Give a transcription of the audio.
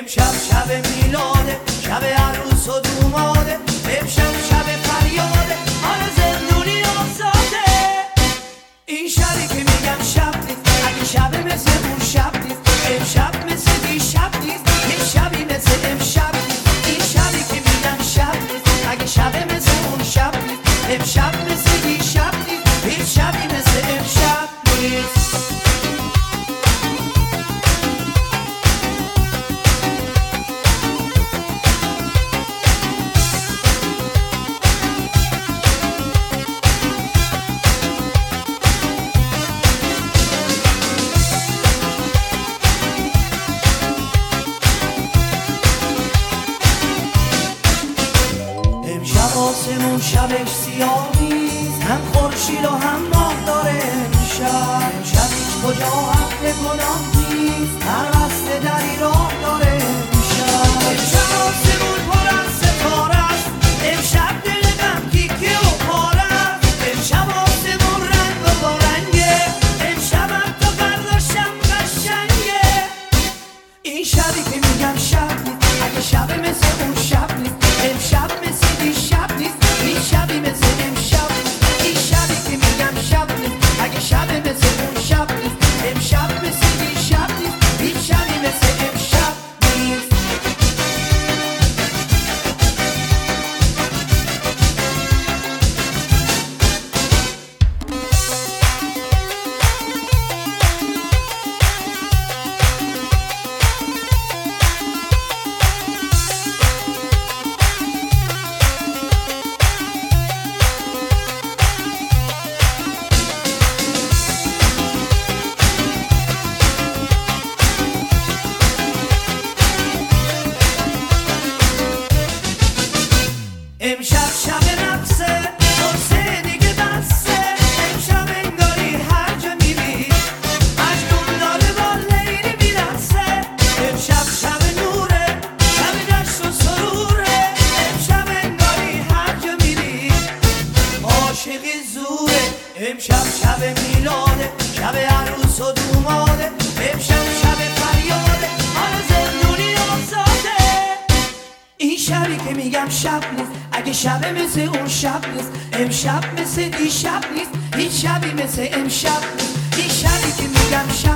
امشب شب میلاده، شب عروس و دوماده، امشب شب فریاده، آره زندونی آزاده. این شبی که میگم شب نیست، اگه شب مثل اون شب نیست، امشب مثل دیشب نیست، یه شبی مثل امشب نیست. این شبی که میگم شب نیست، اگه شب مثل اون شب نیست، امشب مثل دیشب نیست، هیچ شبی مثل امشب نیست. آسمون شبش سیاه نیست، هم خورشید و هم ماه داره امشب هیچ کجا حق گناه نیست، هر قصد دری راه داره امشب آسمون پر از ستاره است، امشب دل غم کیکه و پاره است، امشب آسمون رنگ و بارنگه، امشبم تا فردا شب قشنگه. این شبی که میگم شب نیست، اگه شب مثل اون شب نیست، امشب مثل دیشب نیست، این شبی مثل امشب نیست. این شبی که میگم شب نیست، اگه شب مثل اون شب نیست، امشب مثل دیشب نیست، این شبی مثل امشب نیست. امشب شب نفسه، قرصه دیگه بسته، امشب انگاری هر جا میری مجنون داره با لیلی میرسه. امشب شب نوره، شب جشن و سروره، امشب انگاری هر جا میری عاشقی زوره. امشب شب میلاده، شب عروس و دوماده، امشب شب فریاده، آره زندونی آزاده. این شبی که میگم شب نیست، اگه شب مثل اون شب نیست، امشب مثل دیشب نیست، هیچ شبی مثل امشب نیست. این شبی که میگم شب